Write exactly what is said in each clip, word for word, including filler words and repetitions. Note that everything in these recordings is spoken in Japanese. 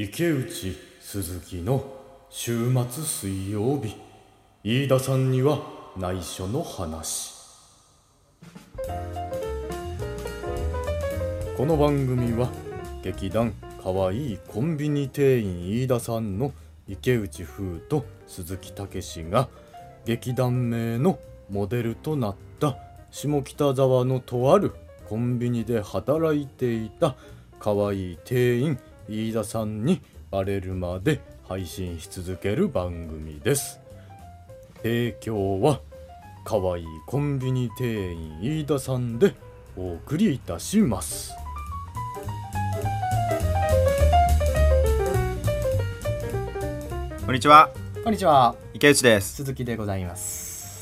池内鈴木の週末水曜日、飯田さんには内緒の話。この番組は劇団かわいいコンビニ店員飯田さんの池内風と鈴木武史が劇団名のモデルとなった下北沢のとあるコンビニで働いていたかわいい店員飯田さんにバレるまで配信し続ける番組です。提供はかわいいコンビニ店員飯田さんでお送りいたします。 こんにちは。 こんにちは。 池内です。 鈴木でございます。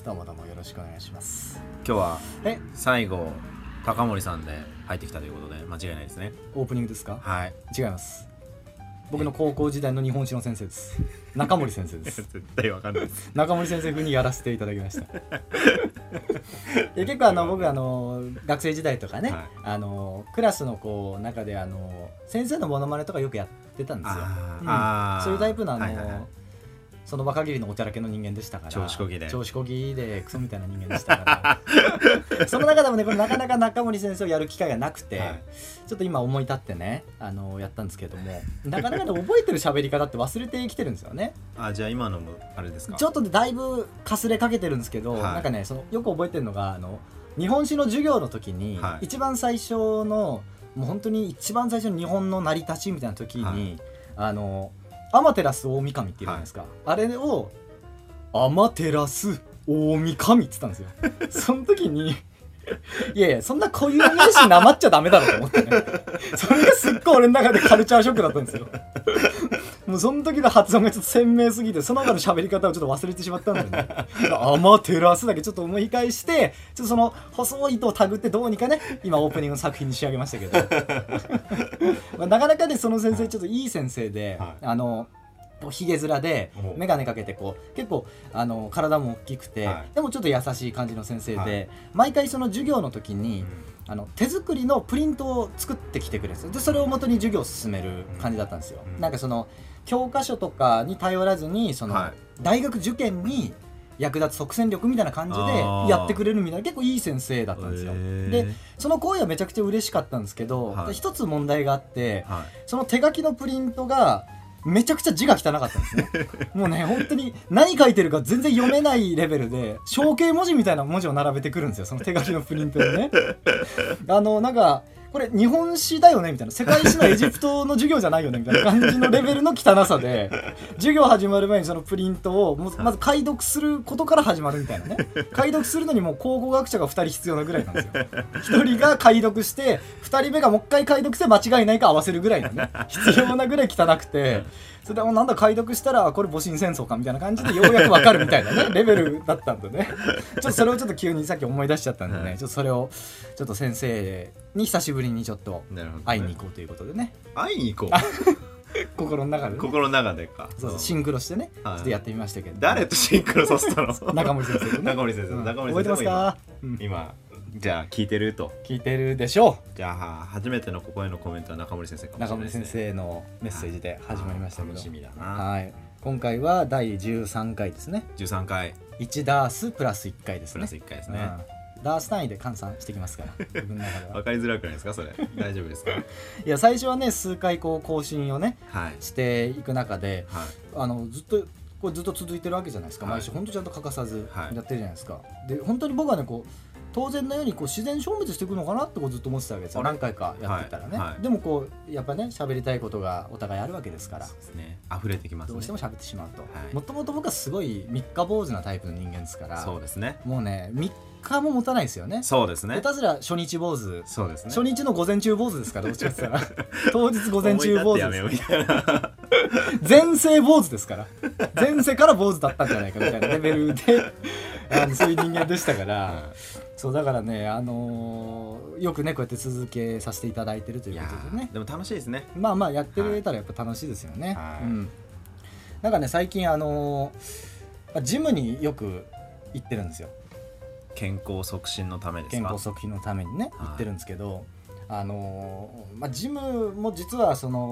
どうもどうもよろしくお願いします。 今日はえ最後高森さんで入ってきたということで間違いないですね。 オープニングですか？ はい。 違います。僕の高校時代の日本史の先生です。中森先生です。 絶対わかんないです。 中森先生風にやらせていただきました。で結構あの僕あの学生時代とかね、はい、あのクラスのこう中であの先生のモノマネとかよくやってたんですよ。 あ、 うん、 あそういうタイプのあの、 はいはいはい、 その場限りのおちゃらけの人間でしたから、 調子こぎで調子こぎでクソみたいな人間でしたからその中でもねこれなかなか中森先生をやる機会がなくて、はい、ちょっと今思い立ってねあのやったんですけどもなかなかね覚えてる喋り方って忘れてきてるんですよね。 あ、じゃあ今のもあれですか？ ちょっとねだいぶかすれかけてるんですけど、はい、なんかねそのよく覚えてるのがあの日本史の授業の時に、はい、一番最初のもう本当に一番最初の日本の成り立ちみたいな時に、はい、あのアマテラス大神っていうじゃないですか、はい、あれをアマテラス大神って言ったんですよその時にいやいやそんな固有名詞なまっちゃダメだろうと思ってねそれがすっごい俺の中でカルチャーショックだったんですよもうその時の発音がちょっと鮮明すぎてその他の喋り方をちょっと忘れてしまったんでねアマテラスだけちょっと思い返してちょっとその細い糸をたぐってどうにかね今オープニングの作品に仕上げましたけどまあなかなかねその先生ちょっといい先生で、はい、あのひげ面で眼鏡かけてこう結構あの体も大きくて、はい、でもちょっと優しい感じの先生で、はい、毎回その授業の時に、うん、あの手作りのプリントを作ってきてくれるんですよ。でそれを元に授業を進める感じだったんですよ、うん、なんかその教科書とかに頼らずにその、はい、大学受験に役立つ即戦力みたいな感じでやってくれるみたいな結構いい先生だったんですよ。でその行為はめちゃくちゃ嬉しかったんですけど、はい、一つ問題があって、はい、その手書きのプリントがめちゃくちゃ字が汚かったんですねもうね本当に何書いてるか全然読めないレベルで象形文字みたいな文字を並べてくるんですよその手書きのプリントでねあのなんかこれ日本史だよねみたいな世界史のエジプトの授業じゃないよねみたいな感じのレベルの汚さで授業始まる前にそのプリントをまず解読することから始まるみたいなね解読するのにもう考古学者がふたり必要なぐらいなんですよ。ひとりが解読してふたりめがもう一回解読して間違いないか合わせるぐらいのね必要なぐらい汚くてそれでもなんだ解読したらこれ戊辰戦争かみたいな感じでようやくわかるみたいなねレベルだったんでねちょっとそれをちょっと急にさっき思い出しちゃったんでね、はい、ちょっとそれをちょっと先生に久しぶりにちょっと会いに行こうということでね。 会いに行こう心の中で、ね、 心の中でかそうシンクロしてね、はい、ちょっとやってみましたけど、ね、 誰とシンクロさせたの中森先生とね中森先生、うん、中森先生も今覚えてますか？今じゃあ聞いてると聞いてるでしょう。 じゃあ初めてのここへのコメントは中森先生かもしれないですね。 中森先生のメッセージで始まりましたけど楽しみだな、 はい、今回はだいじゅうさんかいですね。 じゅうさんかいいちダースプラスいっかいですね。 プラスいっかいですね、 うん、ダース単位で換算してきますから自分の中では分かりづらくないですかそれ大丈夫ですか？いや最初はね数回こう更新をね、はい、していく中で、はい、あのずっとこれずっと続いてるわけじゃないですか、はい、毎週本当ちゃんと欠かさずやってるじゃないですか、はい、で本当に僕はねこう当然のようにこう自然消滅していくのかなってこうずっと思ってたわけですよ。何回かやってたらね、はいはい、でもこうやっぱね喋りたいことがお互いあるわけですからそうですね溢れてきますね。 どうしても喋ってしまうと、もともと僕はすごい三日坊主なタイプの人間ですからそうですねもうねみっかも持たないですよね。 そうですね。 下手すら初日坊主そうですね。 初日の午前中坊主ですからどっちかって言ったら当日午前中坊主です前世坊主ですから前世から坊主だったんじゃないかみたいなレベルであのそういう人間でしたから、そうだからね、あのー、よくねこうやって続けさせていただいてるということでね。 でも楽しいですね。 まあまあやってれたらやっぱ楽しいですよね、はい、うん、なんかね最近あのー、ジムによく行ってるんですよ。 健康促進のためですか？ 健康促進のためにね、はい、行ってるんですけど、あのーまあ、ジムも実はその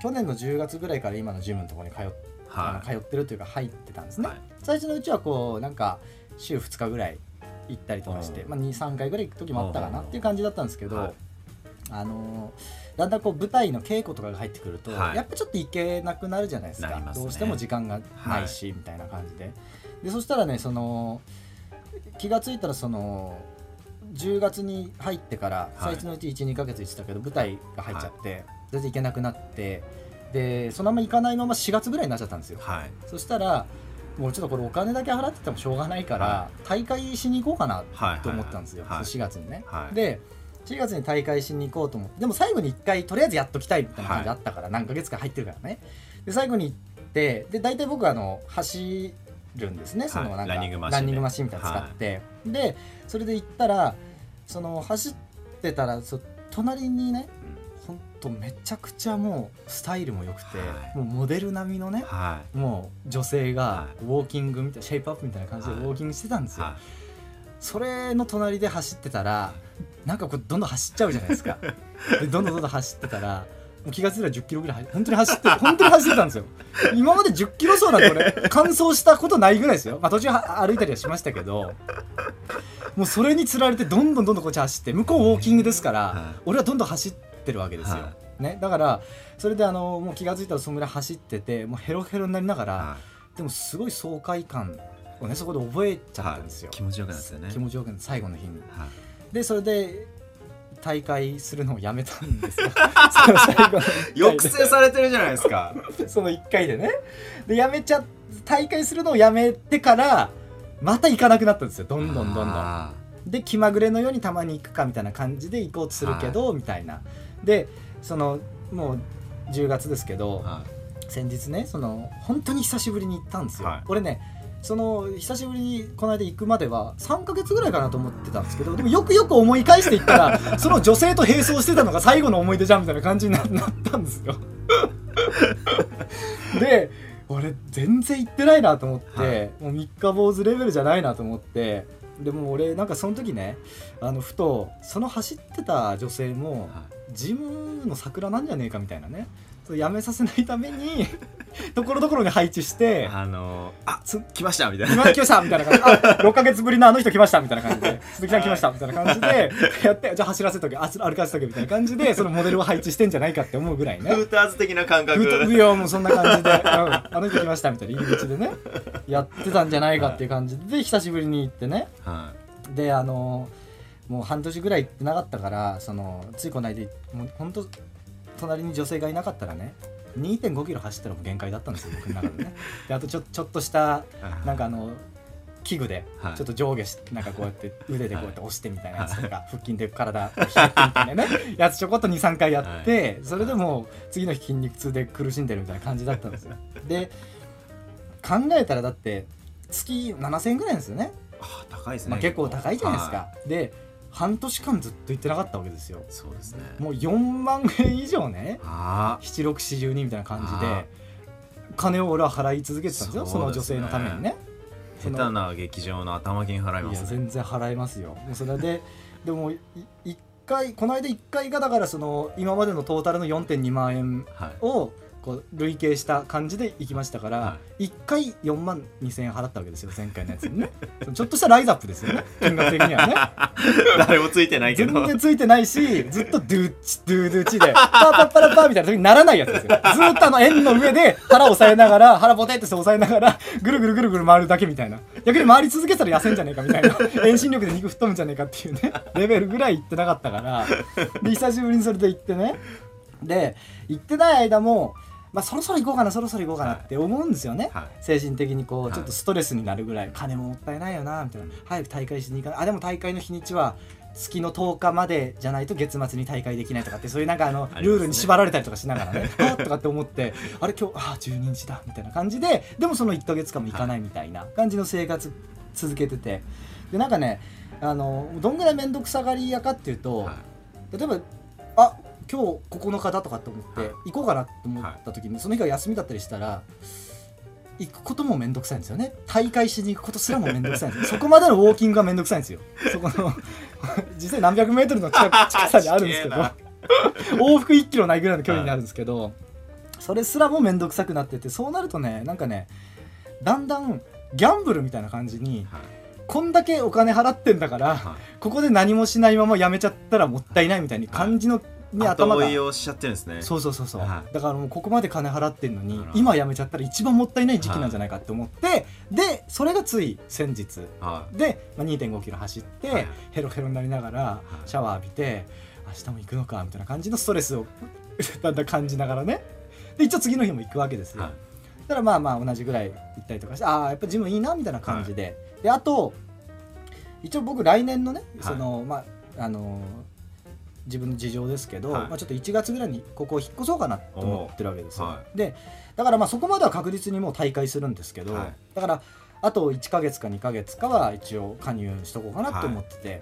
去年のじゅうがつぐらいから今のジムのところに通っ、はい、あの通ってるというか入ってたんですね、はい、最初のうちはこうなんか週ふつかぐらい行ったりとかして、まあ、にさんかいぐらい行く時もあったかなっていう感じだったんですけど、はい、あのー、だんだんこう舞台の稽古とかが入ってくると、はい、やっぱちょっと行けなくなるじゃないですか、ね、どうしても時間がないし、はい、みたいな感じで、でそしたらねその気がついたらそのじゅうがつに入ってから最初のうち いち,に ヶ月行ってたけど舞台が入っちゃって、はい、全然行けなくなって、でそのまま行かないまましがつぐらいになっちゃったんですよ、はい、そしたらもうちょっとこれお金だけ払っててもしょうがないから、はい、大会しに行こうかなと思ったんですよ、はいはいはい、しがつにね、はい、でしがつに大会しに行こうと思って、でも最後にいっかいとりあえずやっときたいみたいな感じあったから、はい、何ヶ月か入ってるからね、で最後に行ってで大体僕はあの走るんですね、そのなんか、はい、ランニングマシン、ランニングマシンみたいなの使って、はい、でそれで行ったらその走ってたらそ隣にね、ほんとめちゃくちゃもうスタイルも良くて、はい、もうモデル並みのね、はい、もう女性がウォーキングみたいな、シェイプアップみたいな感じでウォーキングしてたんですよ、はい、それの隣で走ってたらなんかこうどんどん走っちゃうじゃないですかでどんどんどんどん走ってたらもう気がついたらじゅっキロぐらい本当に走って本当に走ってたんですよ。今までじゅっキロ走なんて俺完走したことないぐらいですよ、まあ、途中歩いたりはしましたけど、もうそれにつられてどんどんどんどんこっち走って、向こうウォーキングですから、はい、俺はどんどん走ってるわけですよ、はいね、だからそれであのもう気がついたらそのぐらい走っててもうヘロヘロになりながら、はい、でもすごい爽快感をねそこで覚えちゃったんですよ、はい、 気持ちよくなってね、 気持ちよくなって最後の日に、はい、でそれで大会するのをやめたんですよその最後の抑制されてるじゃないですかそのいっかいでね、でやめちゃ大会するのをやめてからまた行かなくなったんですよ、どんどんどんどんで気まぐれのようにたまに行くかみたいな感じで行こうとするけど、はい、みたいなでそのもうじゅうがつですけど、はい、先日ねその本当に久しぶりに行ったんですよ、はい、俺ねその久しぶりにこの間行くまではさんかげつぐらいかなと思ってたんですけど、でもよくよく思い返していったらその女性と並走してたのが最後の思い出じゃんみたいな感じになったんですよで俺全然行ってないなと思って、はい、もう三日坊主レベルじゃないなと思って、でも俺なんかその時ねあのふとその走ってた女性もジムの桜なんじゃねえかみたいなね、やめさせないためにところどころに配置してあのー、あ来ましたみたいな来ましたみたいな感じあろっかげつぶりのあの人来ましたみたいな感じで鈴木さん来ましたみたいな感じでやってじゃあ走らせとけあ歩かせとけみたいな感じでそのモデルを配置してんじゃないかって思うぐらいね、 フーターズ的な感覚、 いやもうそんな感じで、うん、あの人来ましたみたいな入り口でねやってたんじゃないかっていう感じで久しぶりに行ってね、はい、であのー、もう半年ぐらい行ってなかったからそのついこの間もう本当隣に女性がいなかったらね にてんごキロ走ったらもう限界だったんですよ僕の中でねであとちょ、ちょっとしたなんかあの器具でちょっと上下しなんかこうやって腕でこうやって押してみたいなやつとか腹筋で体をひねってみたいなねやつちょこっと にさんかいやってそれでもう次の日筋肉痛で苦しんでるみたいな感じだったんですよ。で考えたらだって月ななせんえんぐらいなんですよね。 あ高いですね、 まあ、結構高いじゃないですか。で半年間ずっと行ってなかったわけですよ。 そうですね。 もうよんまんえん以上ねなな、ろく、よん、じゅうにみたいな感じで金を俺は払い続けてたんですよ そ, その女性のためにね。 下手な劇場の頭金払いますね。 いや全然払いますよ。もうそれででもいいっかいこの間いっかいがだからその今までのトータルの よんてんにまんえんをこう累計した感じで行きましたから、はい、いっかいよんまんにせんえん払ったわけですよ前回のやつにねちょっとしたライズアップですよね金額的にはね誰もついてないけど全然ついてないしずっとドゥッチドゥドゥチでパーパッパラパーみたいな時にならないやつですよ。ずっとあの円の上で腹を押さえながら腹ボテってして押さえながらぐるぐるぐるぐる回るだけみたいな、逆に回り続けたら痩せんじゃねえかみたいな遠心力で肉吹っ飛ぶんじゃねえかっていうねレベルぐらい行ってなかったからで久しぶりにそれで行ってね、で行ってない間もまあ、そろそろ行こうかなそろそろ行こうかなって思うんですよね、はい、精神的にこうちょっとストレスになるぐらい、はい、金ももったいないよなみたいな、早く大会しに行かない、あでも大会の日にちは月のとおかまでじゃないと月末に大会できないとかってそういうなんかあのルールに縛られたりとかしながらねあとかって思ってあれ今日あじゅうににちだみたいな感じで、でもそのいっかげつかんも行かないみたいな感じの生活続けてて、でなんかねあのどんぐらい面倒くさがり屋かっていうと、はい、例えばあ今日ここのかだとかって思って行こうかなと思った時にその日が休みだったりしたら行くこともめんどくさいんですよね。大会しに行くことすらもめんどくさいんですよそこまでのウォーキングがめんどくさいんですよ。そこの実際何百メートルの近く近さにあるんですけど往復いちキロないぐらいの距離にあるんですけど、 それすらも面倒くさくなってて、そうなるとねなんかねだんだんギャンブルみたいな感じに、はい、こんだけお金払ってんだから、はい、ここで何もしないままやめちゃったらもったいないみたいに感じの、はいに頭が後追いをしちゃってるんですね。 そうそうそうそう、 はい、 だからもうここまで金払ってんのに今やめちゃったら一番もったいない時期なんじゃないかって思って、はい、でそれがつい先日、はい、で、まあ、にてんごキロ走って、はい、ヘロヘロになりながらシャワー浴びて、明日も行くのかみたいな感じのストレスをだんだん感じながらね、で一応次の日も行くわけですよ、はい、だからまあまあ同じぐらい行ったりとかして、ああやっぱジムいいなみたいな感じで、はい、であと一応僕来年のね、はい、そのまああの自分の事情ですけど、はい、まあ、ちょっといちがつぐらいにここを引っ越そうかなと思ってるわけですよ、はい、でだからまあそこまでは確実にもう大会するんですけど、はい、だからあといっかげつかにかげつかは一応加入しとこうかなと思ってて、はい、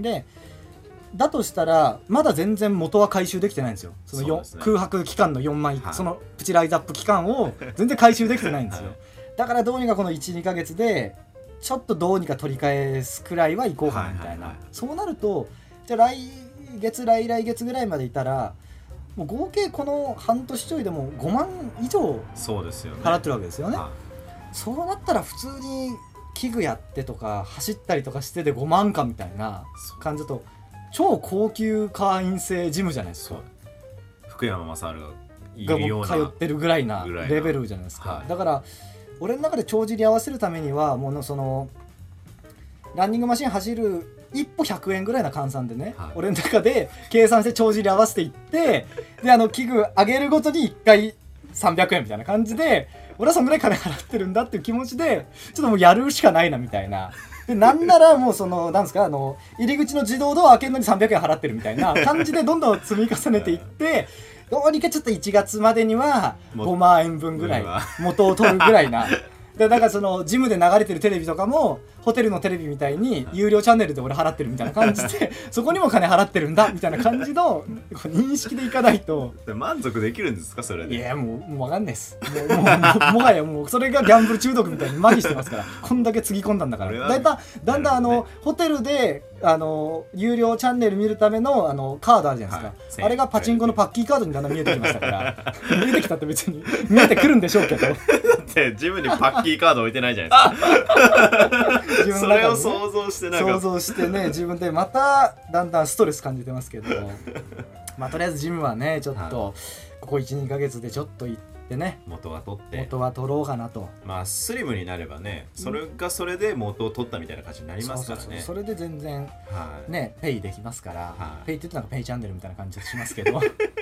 でだとしたらまだ全然元は回収できてないんですよ。そのよそうですね、空白期間のよんまい、はい、そのプチライズアップ期間を全然回収できてないんですよ、はい、だからどうにかこの いちにかげつでちょっとどうにか取り返すくらいは行こうかなみたいな、はいはいはい、そうなるとじゃあ来月来来月ぐらいまでいたらもう合計この半年ちょいでもごまん以上払ってるわけですよね。そうですよね、はい、そうなったら普通に器具やってとか走ったりとかしてでごまんかみたいな感じだと超高級会員制ジムじゃないですか。 福山雅治がいるようなが通ってるぐらいなレベルじゃないですか、はい、だから俺の中で帳尻合わせるためにはもうそのランニングマシン走るいっぽひゃくえんぐらいな換算でね、はい、俺の中で計算して帳尻合わせていってであの器具上げるごとにいっかいさんびゃくえんみたいな感じで俺はそんぐらい金払ってるんだっていう気持ちでちょっともうやるしかないなみたいな。でなんならもうそのなんですかあの入り口の自動ドア開けるのにさんびゃくえん払ってるみたいな感じでどんどん積み重ねていってどうにかちょっといちがつまでにはごまんえんぶんぐらい元を取るぐらいな。でだからそのジムで流れてるテレビとかもホテルのテレビみたいに有料チャンネルで俺払ってるみたいな感じでそこにも金払ってるんだみたいな感じの認識でいかないと満足できるんですかそれで。 いやもう、もう分かんないですもうもうもうもはやもうそれがギャンブル中毒みたいに麻痺してますからこんだけつぎ込んだんだからだいたいだんだんあのホテルであの有料チャンネル見るためのあのカードあるじゃないですか、はい、あれがパチンコのパッキーカードにだんだん見えてきましたから見えてきたって別に見えてくるんでしょうけどってジムにパッキーカード置いてないじゃないですか自分の中で、ね、それを想像してなんか想像してね自分でまただんだんストレス感じてますけどまあとりあえずジムはねちょっと、はい、ここ いちにかげつでちょっと行ってね元は取って元は取ろうかなと。 まあスリムになればねそれがそれで元を取ったみたいな感じになりますからね。 そうそうそうそれで全然、はい、ねペイできますから、はい、ペイって言ってなんかペイチャンネルみたいな感じしますけど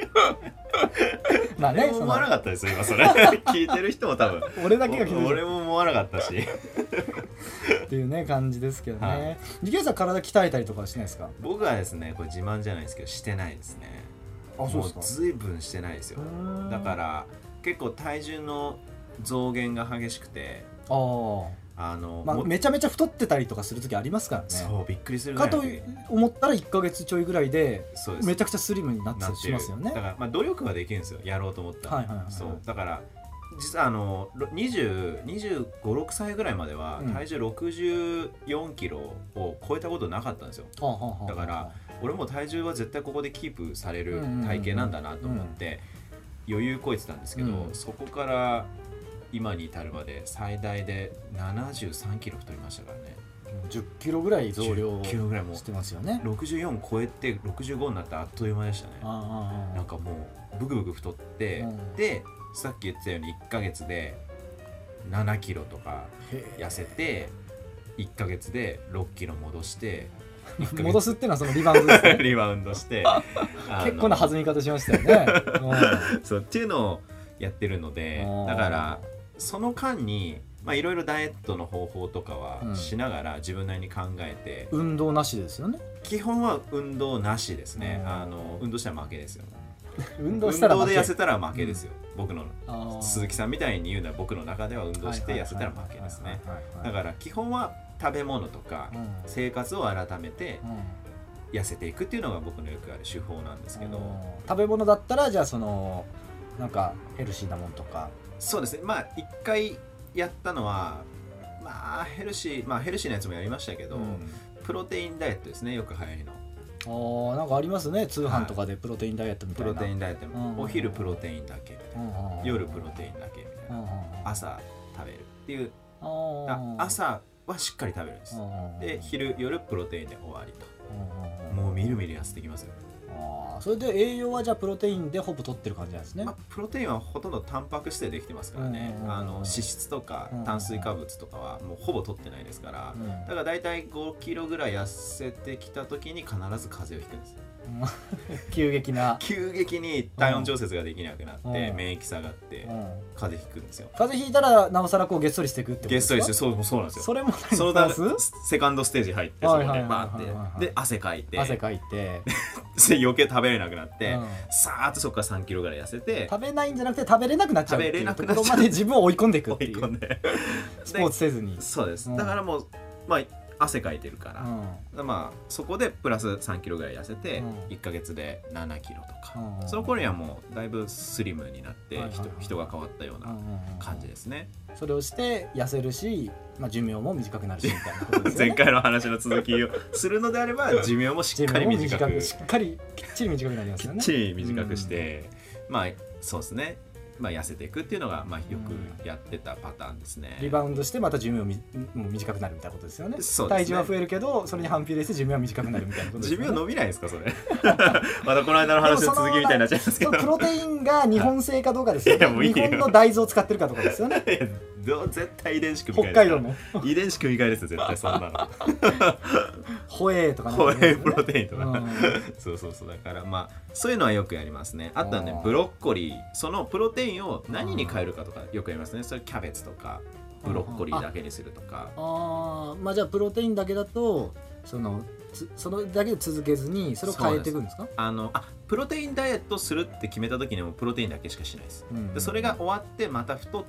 まあね思わなかったですよ今それ聞いてる人も多分俺だけが聞いてる俺も思わなかったしっていうね感じですけどね、はい、ジゲさん体鍛えたりとかしないですか？ 僕はですねこれ自慢じゃないですけどしてないですね。 あそうですか。 もう随分してないですよ。だから結構体重の増減が激しくてああの、まあ、めちゃめちゃ太ってたりとかする時ありますからね。 そうびっくりするぐらいかと思ったらいっかげつちょいぐらいでめちゃくちゃスリムになってしますよね。 だからまあ努力はできるんですよやろうと思ったら、はいはいはいはい、そうだから実はあのにじゅうご、ろくさいぐらいまでは体重ろくじゅうよんキロを超えたことなかったんですよ、うん、だから俺も体重は絶対ここでキープされる体型なんだなと思って余裕こいてたんですけど、うん、そこから今に至るまで最大でななじゅうさんキロ太りましたからね。 じゅっキロぐらい増量してますよね。 ろくじゅうよん超えてろくじゅうごになってあっという間でしたね。あなんかもうブクブク太って、うん、でさっき言ってたようにいっかげつでななキロとか痩せていっかげつでろっキロ戻して戻すっていうのはそのリバウンドですねリバウンドして結構な弾み方しましたよねそうっていうのをやってるのでだからその間にいろいろダイエットの方法とかはしながら自分なりに考えて、 うん、運動なしですよね。 基本は運動なしですね。あの運動したら負けですよ運動したら負け。 運動で痩せたら負けですよ、うん、僕の鈴木さんみたいに言うのは僕の中では運動して痩せたら負けですね。だから基本は食べ物とか生活を改めて痩せていくっていうのが僕のよくある手法なんですけど、 食べ物だったらじゃあそのなんかヘルシーなものとか。 そうですね。まあ一回やったのはまあヘルシーまあヘルシーなやつもやりましたけど、うん、プロテインダイエットですねよく流行りの。 ああ、なんかありますね、通販とかでプロテインダイエットみたいな、 はい、プロテインダイエット、うんうん、お昼プロテインだけみたいな、夜プロテインだけみたいな、うんうん、朝食べるっていう、あ朝はしっかり食べるんです。で昼夜プロテインで終わりと、もうみるみる痩せてきますよ。 あ、それで栄養はじゃあプロテインでほぼ取ってる感じなんですね。 まあ、プロテインはほとんどタンパク質でできてますからね、あの脂質とか炭水化物とかはもうほぼ取ってないですから、うん、だからだいたいごキロぐらい痩せてきた時に必ず風邪をひくんです。 急激な急激に体温調節ができなくなって、うん、免疫下がって、うん、風邪ひくんですよ。 風邪ひいたらなおさらこうげっそりしていくってことですか。 げっそりして、そうそうなんですよ。 それもそのだセカンドステージ入って、そこでバーってで汗かいて汗かいて余計食べれなくなって、うん、さーっとそこからさんキロぐらい痩せて、 食べないんじゃなくて食べれなくなっちゃうっていうところまで自分を追い込んでいくっていう、追い込んでスポーツせずに。 そうです、だからもうまあ汗かいてるから、うん、まあそこでプラスさんキロぐらい痩せて、うん、いっかげつでななキロとか、うん、その頃にはもうだいぶスリムになって、はいはいはい、人, 人が変わったような感じですね。 それをして痩せるし、まあ、寿命も短くなるしみたいなことですよね。 前回の話の続きをするのであれば寿命もしっかり短くしっかりきっちり短くなりますよね。 きっちり短くして、うん、まあそうですね、まあ、痩せていくっていうのが、まあ、よくやってたパターンですね。 リバウンドしてまた寿命みもう短くなるみたいなことですよね。そうですね、体重は増えるけどそれに反比例して寿命は短くなるみたいなことですよね。 寿命伸びないですかそれまたこの間の話の続きみたいになっちゃいますけど、 プロテインが日本製かどうかですよね。いやもういいよ、日本の大豆を使ってるかどうかですよね。 絶対遺伝子組み換え、 北海道の遺伝子組み換えですよ絶対そんなのホエーとかホエープロテインとか、うん、そうそうそう、だからまあそういうのはよくやりますね。あとはねブロッコリー、そのプロテインを何に変えるかとかよくやりますね。それキャベツとかブロッコリーだけにするとか、 ああ、まあじゃあプロテインだけだとそのそのだけで続けずにそれを変えていくんですか。 あのあプロテインダイエットするって決めた時にもプロテインだけしかしないです、うんうん、でそれが終わってまた太って、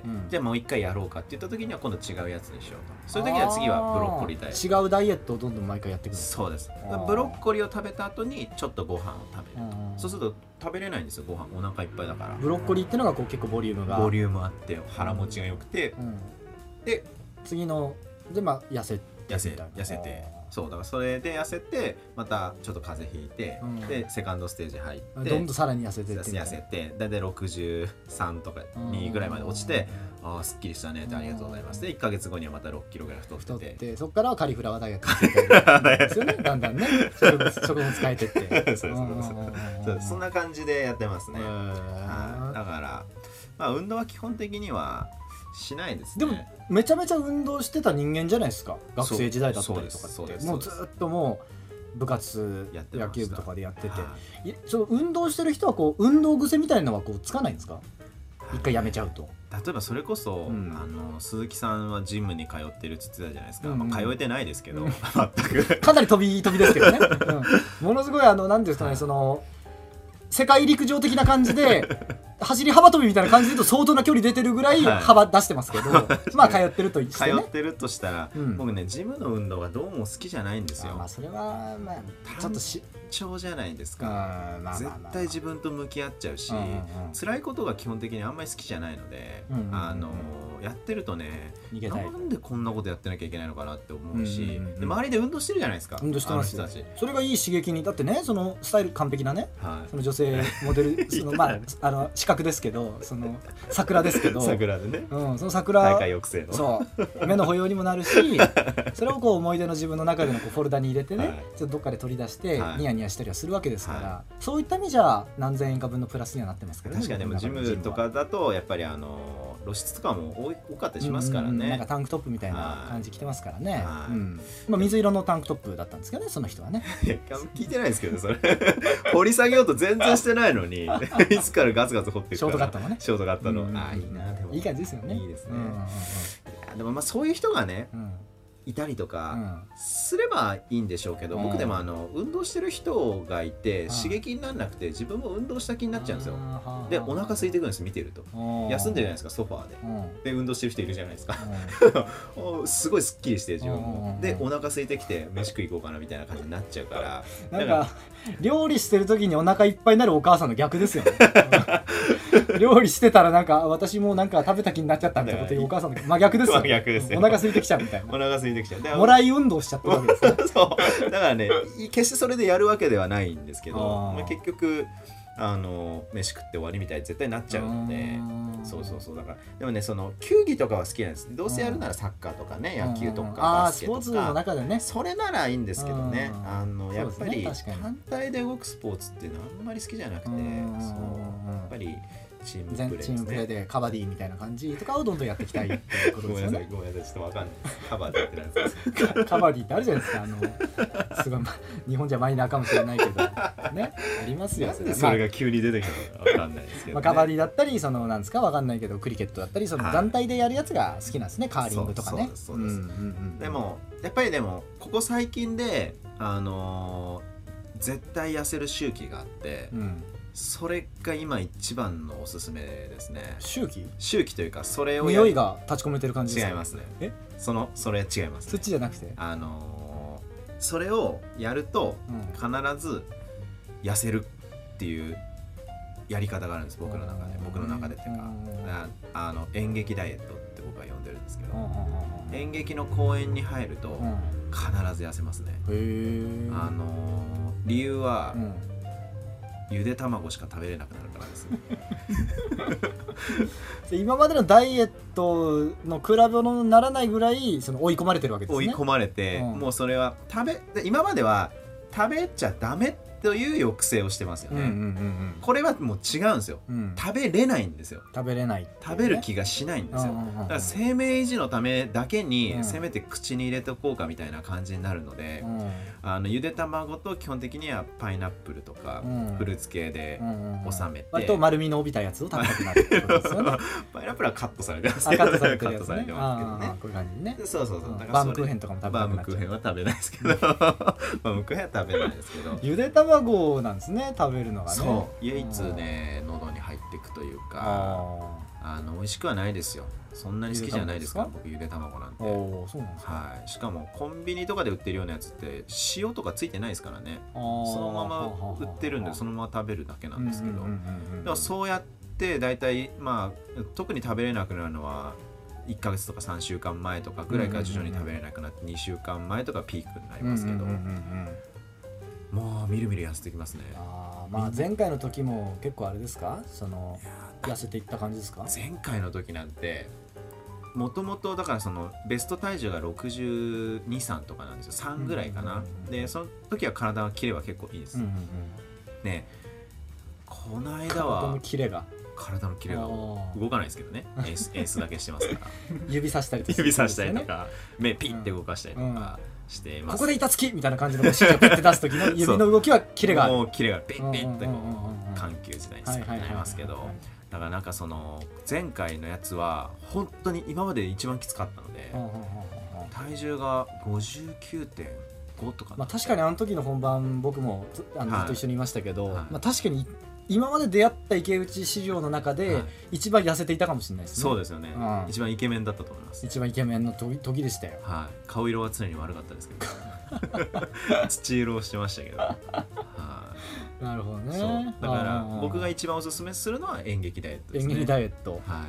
うん、じゃあもう一回やろうかって言った時には今度違うやつにしようと。そういう時には次はブロッコリーダイエット、 違うダイエットをどんどん毎回やっていくんですか。 そうです。ブロッコリーを食べた後にちょっとご飯を食べる、そうすると食べれないんですよ、ご飯お腹いっぱいだから。 ブロッコリーってのがこう結構ボリュームがボリュームあって腹持ちが良くて、うん、 で次のでまあ痩せ痩せ痩せて、そうだからそれで痩せてまたちょっと風邪ひいて、うん、でセカンドステージ入ってどんどんさらに痩せてって痩せてだいたいろくじゅうさんとかにぐらいまで落ちて、ああすっきりしたねってありがとうございます。でいっかげつごにはまたろっキロぐらい太ってて、太ってそこからはカリフラワーダイエットしてですよねだんだんね食物食物変えてってそうそうそんな感じでやってますね。だから、まあ、運動は基本的にはしないですね。 でもめちゃめちゃ運動してた人間じゃないですか、学生時代だったりとかってもうずっともう部活野球部とかでやってて、はい、その運動してる人はこう運動癖みたいなのはこうつかないんですか、一回やめちゃうと。 例えばそれこそ、うん、あの鈴木さんはジムに通ってるって言ってたじゃないですか、うんうんまあ、通えてないですけど、うん、全くかなり飛び飛びですけどね、うん、ものすごいあの何ですかね、はい、その世界陸上的な感じで走り幅跳びみたいな感じで言うと相当な距離出てるぐらい幅出してますけど、はい、まあ通ってるとしてね、 通ってるとしたら、うん、僕ねジムの運動がどうも好きじゃないんですよ。 あまあそれはまあちょっとし単調じゃないですか、まあまあ、絶対自分と向き合っちゃうし、うんうんうん、辛いことが基本的にあんまり好きじゃないので、うんうんうん、あのやってるとねなんでこんなことやってなきゃいけないのかなって思うし、うんうんうん、で周りで運動してるじゃないですか。 運動してますよ。それがいい刺激にだってね、そのスタイル完璧なね、はい、その女性モデルそのまああの資格ですけど、その桜ですけど桜でね、 うん、その桜大会抑制のそう目の保養にもなるしそれをこう思い出の自分の中でのこうフォルダに入れてね、はい、ちょっとどっかで取り出して、はい、ニヤニヤしたりはするわけですから、はい、そういった意味じゃ何千円か分のプラスにはなってますけどね。 確かにでもジムとかだとやっぱりあの露出とかも多かったりしますからね、うんうん、 なんかタンクトップみたいな感じ着てますからね、はいうんまあ、水色のタンクトップだったんですけどね、その人はね聞いてないですけどそれ掘り下げようと全然してないのにいつからガツガツ掘っていくからショートカットのねショートカットの、 うん、 ああいいな、でもいい感じですよね。 いいですね、うんうんうん、いやでもまあそういう人がね、うんいたりとかすればいいんでしょうけど、うん、僕でもあの運動してる人がいて、うん、刺激にならなくて自分も運動した気になっちゃうんですよ、うん、でお腹空いてくるんです見てると、うん、休んでるじゃないですかソファーで、うん、で運動してる人いるじゃないですか、うん、すごいスッキリして自分も、うん、でお腹空いてきて飯食い行こうかなみたいな感じになっちゃうから、 なんか料理してる時にお腹いっぱいになるお母さんの逆ですよね料理してたらなんか私もなんか食べた気になっちゃったみたいなこと言うお母さんの真逆ですよ、 真逆ですよ。 お腹空いてきちゃうみたいな。 お腹空いてきちゃう。 もらい運動しちゃってるわけですね。 そうだからね、決してそれでやるわけではないんですけど、まあ、結局あの飯食って終わりみたいに絶対なっちゃうので、そうそうそう。だからでもね、その球技とかは好きなんです。どうせやるならサッカーとかね、野球とかバスケとか、 スポーツの中でね、 それならいいんですけどね、あのやっぱり単体で動くスポーツっていうのはあんまり好きじゃなくて、そうやっぱりチームプレーですね。 チームプレーでカバディみたいな感じとかをどんどんやっていきたいっていうことですよね。 ごめんなさい、ごめんなさい、ちょっとわかんない。カバディって何ですか？ カバディってあるじゃないですか。あのすごい、ま、日本じゃマイナーかもしれないけどね、ありますよ。 なんでそれが急に出てきたのかわかんないですけど、ね。 まあ、カバディだったり、そのなんですかわかんないけど、クリケットだったり、その団体でやるやつが好きなんですね。カーリングとかね。 そうです。でもやっぱりでもここ最近であのー、絶対痩せる周期があって。うん、それが今一番のおすすめですね。 周期？ 周期というか、それを匂いが立ち込めてる感じですか？ 違いますね。 え？ そのそれは違います、ね。 そっちじゃなくて、 あのー、それをやると必ず痩せるっていうやり方があるんです。僕の中で、僕の中でっていうか、あの演劇ダイエットって僕は呼んでるんですけど、演劇の公演に入ると必ず痩せますね。へー。あのー、理由は。うん、ゆで卵しか食べれなくなるからですね。 今までのダイエットの比べ物にならないぐらいその追い込まれてるわけですね。 追い込まれて、うん、もうそれは食べ今までは食べちゃダメという抑制をしてますよね、うんうんうんうん、これはもう違うんですよ、うん、食べれないんですよ。 食べれない、ね、 食べる気がしないんですよ、うんうんうん、だから生命維持のためだけに、うん、せめて口に入れておこうかみたいな感じになるので、うん、あのゆで卵と基本的にはパイナップルとか、うん、フルーツ系で収めて、 割と丸みの帯びたやつを食べたくなるってことですよね。 パイナップルはカットされてますけど、 カットされてるやつね、 カットされてますけどね。 こういう感じね。 そうそうそう、 だからバームクーヘンとかも食べなくなっちゃう。 バームクーヘンは食べないですけどバームクーヘンは食べないですけど、 ゆで卵なんですね、食べるのがね。 そう、唯一ね喉に入っていくというか、ああの美味しくはないですよ。そんなに好きじゃないですから、僕ゆで卵なんて。 おそうなんですか。 はい。しかもコンビニとかで売ってるようなやつって塩とかついてないですからね。そのまま売ってるんでそのまま食べるだけなんですけど、でもそうやってだいたいまあ特に食べれなくなるのはいっかげつとかさんしゅうかんまえとかぐらいから徐々に食べれなくなってにしゅうかんまえとかピークになりますけど、もうみるみる痩せてきますね。 あ、まあ、前回の時も結構あれですか、その痩せていった感じですか？ 前回の時なんてもともとだからそのベスト体重がろくじゅうに、さんとかなんですよ。さんぐらいかな、うんうんうんうん、でその時は体のキレは結構いいです、うんうんうん、ね、この間は体のキレが体のキレが動かないですけどね、エース、エースだけしてますから指さしたりとか、 指さしたりとか目ピッて動かしたりとか、うんうんしてます。 ここで板つきみたいな感じの指示をピッて出す時の指の動きはキレがある。 もうキレがピッピッてこう緩急時代になりますけど、だからなんかその前回のやつは本当に今までで一番きつかったので、体重が ごじゅうきゅうてんご とか、 まあ、確かにあの時の本番僕もあのずっと一緒にいましたけど、はいはい、まあ、確かに今まで出会った池内市場の中で一番痩せていたかもしれないですね。 そうですよね、うん、一番イケメンだったと思います。 一番イケメンの時でしたよ、 はい、顔色は常に悪かったですけど土色をしてましたけど、はい、なるほどね。 そうだから僕が一番おすすめするのは演劇ダイエットですね。 演劇ダイエット、はい、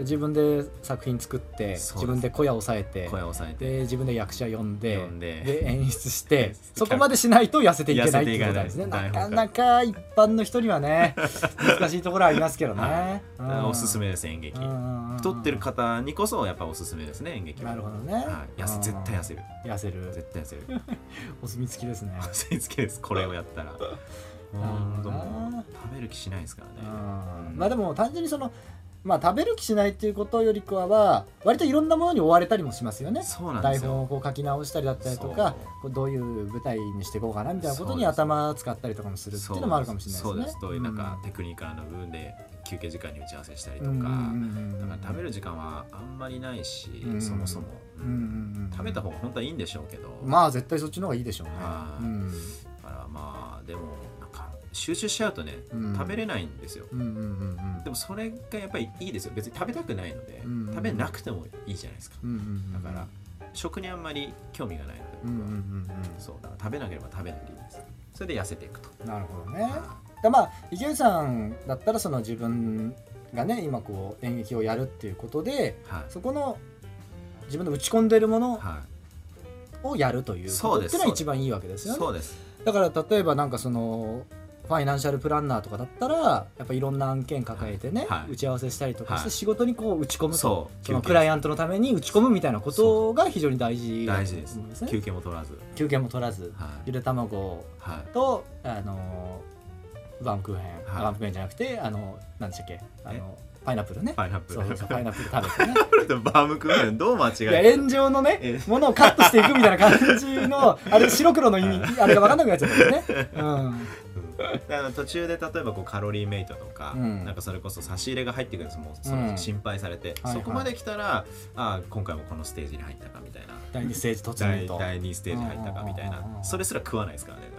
自分で作品作って自分で小屋を抑えて、 小屋を抑えてで自分で役者呼んで、で演出してそこまでしないと痩せていけないっていうことなんですね。なかなか一般の人にはね難しいところありますけどね、 はい、おすすめです演劇。太ってる方にこそやっぱおすすめですね演劇は。 なるほどね、 はい、痩せ絶対痩せる痩せる絶対痩せるお墨付きですね。 お墨付きです。これをやったらうんも食べる気しないですからね。 うん、まあでも単純にそのまあ、食べる気しないということよりかは割といろんなものに追われたりもしますよね。 そうなんですよ。 台本をこう書き直したりだったりとか、こうどういう舞台にしていこうかなみたいなことに頭使ったりとかもするっていうのもあるかもしれないですね。 そうです。そういうなんかテクニカルな部分で休憩時間に打ち合わせしたりとか、だから食べる時間はあんまりないし、そもそも、うん、食べた方が本当はいいんでしょうけど、まあ絶対そっちの方がいいでしょうね。 うん、だからまあでも集中しちゃうとね、うん、食べれないんですよ、うんうんうんうん、でもそれがやっぱりいいですよ。別に食べたくないので、うんうんうん、食べなくてもいいじゃないですか、うんうんうん、だから食にあんまり興味がないので僕は、うんうんうん、そうだから食べなければ食べないでいいです。それで痩せていくと。 なるほどね。だまあ池内さんだったらその自分がね今こう演劇をやるっていうことで、はい、そこの自分の打ち込んでるものをやるということっていうのが一番いいわけですよね。 そうです。 だから例えばなんかそのファイナンシャルプランナーとかだったらやっぱいろんな案件抱えてね、はい、打ち合わせしたりとかして仕事にこう打ち込むと、はい、そのクライアントのために打ち込むみたいなことが非常に大事だと思うんですね。 大事です。休憩も取らず休憩も取らず、はい、ゆで卵と、はい、あのバームクーヘン、はい、バームクーヘンじゃなくてあの何でしたっけあのパイナップルね。 パイナップル。 そうそうパイナップル食べてね。 バームクーヘンどう間違える？いや炎上のねものをカットしていくみたいな感じのあれ白黒の意味あれが分かんなくなっちゃったんですね。うん。 だから途中で例えばこうカロリーメイトとか、うん、なんかそれこそ差し入れが入ってくるんです。もうその心配されて、うん、そこまで来たら、はいはい、あ今回もこのステージに入ったかみたいな。 だいにステージ突入と。 だいにステージ入ったかみたいな。それすら食わないですからね。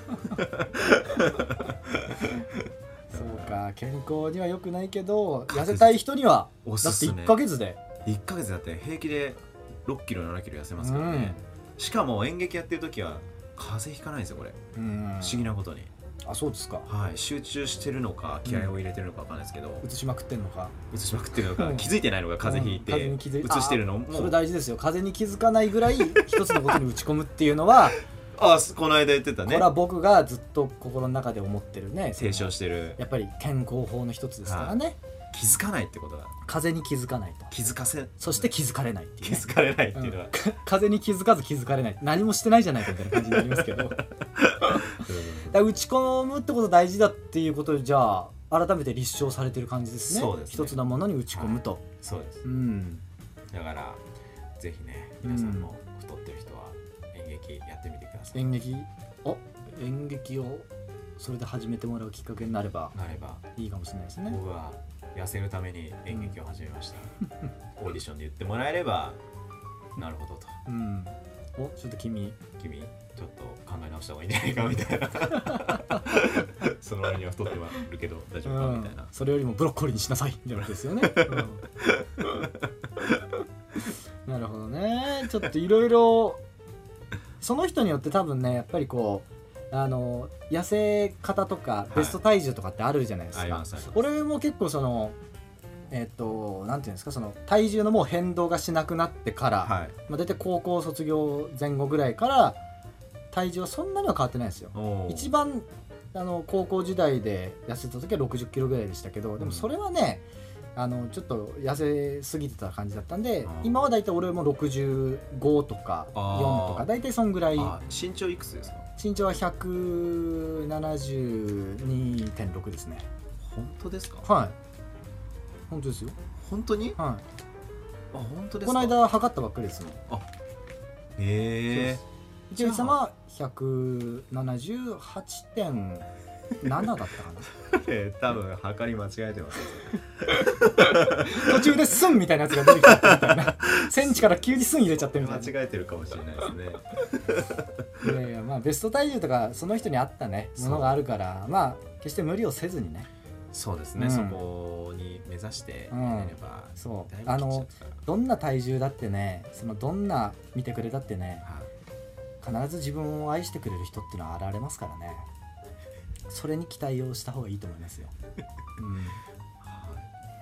そうか健康には良くないけど痩せたい人にはだっていっかげつでいっかげつだって平気でろっキロななキロ痩せますからね、うん、しかも演劇やってる時は風邪ひかないんですよこれ、うん、不思議なことに。 あそうですか、 はい、集中してるのか気合を入れてるのか分かんないですけど、 うん、移しまくってんのか移しまくってるのか気づいてないのか風邪ひいて、うん、移してるのもそれ大事ですよ。風邪に気づかないぐらい一つのことに打ち込むっていうのはあこの間言ってたね。 これは僕がずっと心の中で思ってるね提唱してるやっぱり健康法の一つですからね、はあ、気づかないってことだ。 風に気づかないと気づかせそして気づかれないっていう、ね、 気づかれないっていうのは、うん、 風に気づかず気づかれない何もしてないじゃないかみたいな感じになりますけどだから打ち込むってこと大事だっていうことでじゃあ改めて立証されてる感じですね。 そうですね。 一つのものに打ち込むと、 はい、そうです、 うん、 だからぜひね皆さんも太ってる人は演劇やってみてください。 演劇お演劇をそれで始めてもらうきっかけになればなればいいかもしれないですね。 僕は痩せるために演劇を始めました、うん、オーディションで言ってもらえればなるほどと、 うん、おちょっと君君ちょっと考え直した方がいいんじゃないかみたいなその割には太ってはるけど大丈夫か、うん、みたいな。 それよりもブロッコリーにしなさいみたいなことですよね、うん、なるほどね。ちょっといろいろその人によって多分ねやっぱりこうあの痩せ方とかベスト体重とかってあるじゃないですか、はい、俺も結構そのえっとなんていうんですかその体重のもう変動がしなくなってから、はいまあ、大体高校卒業前後ぐらいから体重はそんなには変わってないんですよ。一番あの高校時代で痩せた時はろくじゅっキロぐらいでしたけどでもそれはね、うん、あのちょっと痩せすぎてた感じだったんで今は大体俺もろくじゅうごとかよんとか大体そんぐらい。 身長いくつですか？ 身長はひゃくななじゅうにてんろくですね。 本当ですか？ はい本当ですよ。 本当に？ はい。 あ本当ですか？ この間測ったばっかりですね。 あへえ。 池内さんはひゃくななじゅうはちてんななだったかなえー、多分測り間違えてます途中でスンみたいなやつが出てきたみたいなセンチから急にスン入れちゃってみたいな。 間違えてるかもしれないですねいやいやまあベスト体重とかその人に合ったねものがあるからまあ決して無理をせずにね。 そうですね、うん、そこに目指してやれば、うん、 そうあのどんな体重だってねそのどんな見てくれだってね、はい、必ず自分を愛してくれる人っていうのは現れますからね。それに期待をした方がいいと思いますよ、うんはい、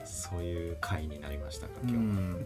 そういう回になりましたか今日、うん、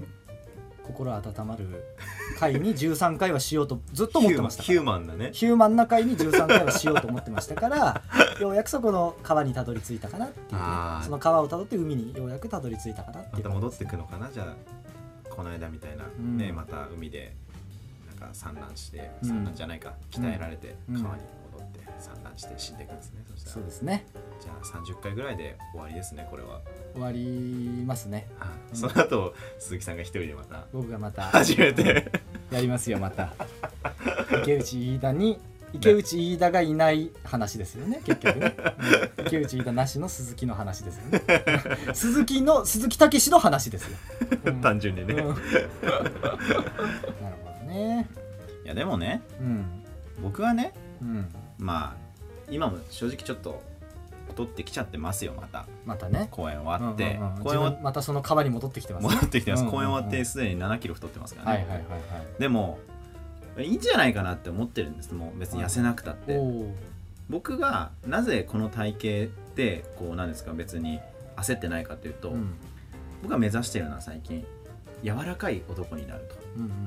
心温まる回にじゅうさんかいはしようとずっと思ってましたからヒューマンなねヒューマンな回にじゅうさんかいはしようと思ってましたからようやくそこの川にたどり着いたかなっていうね。その川をたどって海にようやくたどり着いたかなっていう、ね、 また戻ってくのかな。じゃあこの間みたいな、うん、ねまた海でなんか産卵して産卵じゃないか、うん、鍛えられて川に戻って産卵して死んでいくんですね、うん、そしたらそうですね。 じゃあさんじゅっかいぐらいで終わりですねこれは。 終わりますね、 うん、その後鈴木さんが一人でまた僕がまた初めてやりますよまた池内飯田に池内飯田がいない話ですよね結局ね、うん、池内飯田なしの鈴木の話ですよね鈴木の鈴木武の話ですよ、 うん、単純にね、うん、なるほどね。 いやでもね、うん、僕はね、うん、まあ今も正直ちょっと太ってきちゃってますよまたまたね公演終わって、うんうんうん、 公演はまたその川に戻ってきてます、ね、 戻ってきてます、うんうんうん、公演終わってすでにななキロ太ってますからね、はいはいはいはい、でもいいんじゃないかなって思ってるんです。もう別に痩せなくたって、うん、僕がなぜこの体型でこうなんですか別に焦ってないかというと、うん、僕が目指しているのは最近柔らかい男になると、うんうんうんうん、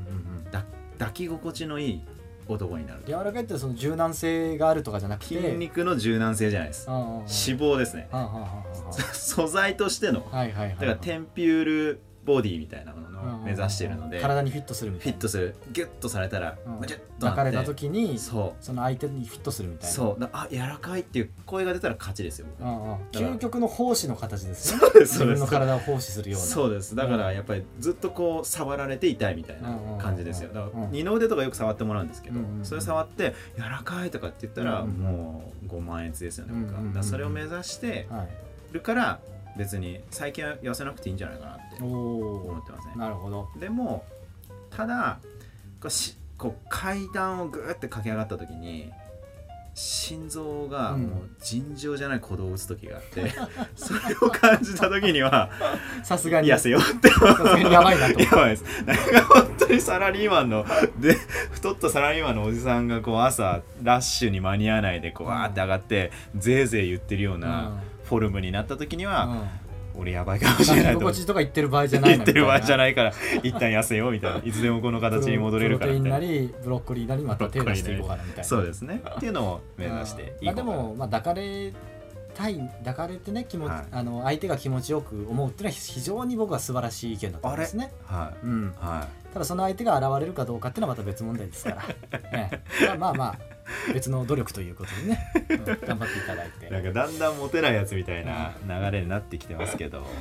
だ抱き心地のいい男になる。 柔らかいってその柔軟性があるとかじゃなくて、 筋肉の柔軟性じゃないです。脂肪ですね。素材としての、はいはいはいはい、だからテンピュールボディみたいなものを目指しているので、 体にフィットするみたいな、 フィットする、ギュッとされたら、 うん、 ギュッとなって抱かれた時にその相手にフィットするみたいな。 そうだ、あ、柔らかいっていう声が出たら勝ちですよ。僕ああ、究極の奉仕の形ですね。そうです、自分の体を奉仕するような。 そうです。だからやっぱりずっとこう触られて痛いみたいな感じですよ。だから二の腕とかよく触ってもらうんですけど、うんうんうん、それ触って柔らかいとかって言ったら、うんうん、もうごまんえんつですよね、僕は。だからそれを目指してるから、別に最近は痩せなくていいんじゃないかなって思ってますね。 なるほど。 でもただこうしこう階段をグーって駆け上がった時に心臓がもう尋常じゃない鼓動を打つ時があって、うん、それを感じた時にはさすがに痩せようってさすがにやばいなとやばいです。なんか本当にサラリーマンので太ったサラリーマンのおじさんがこう朝ラッシュに間に合わないでこうわーって上がってぜいぜい言ってるようなフォルムになった時には、うん、俺やばいかもしれないと。 心地とか言ってる場合じゃない言ってる場合じゃないから一旦痩せようみたいな。いつでもこの形に戻れるからみたいな。 プロテインなりブロッコリーなりまた手出していこうかなみたいな。 そうですね。っていうのを目指していいかな。 まあ、でも、まあ、抱かれたい抱かれてね、気持ち、はい、あの相手が気持ちよく思うっていうのは非常に僕は素晴らしい意見だと思うんですね。 はい、うんはい、 ただその相手が現れるかどうかっていうのはまた別問題ですから、ね、まあまあまあ別の努力ということでね、うん、頑張っていただいて。 なんかだんだんモテないやつみたいな流れになってきてますけど、うん、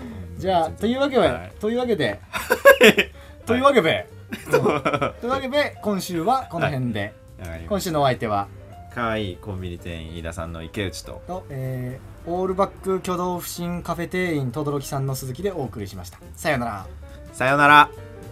じゃあというわけは、はい、というわけでというわけで、うん、というわけで今週はこの辺で、はい、今週のお相手はかわいいコンビニ店員飯田さんの池内とと、えー、オールバック挙動不審カフェ店員轟さんの鈴木でお送りしました。さよなら。 さよなら。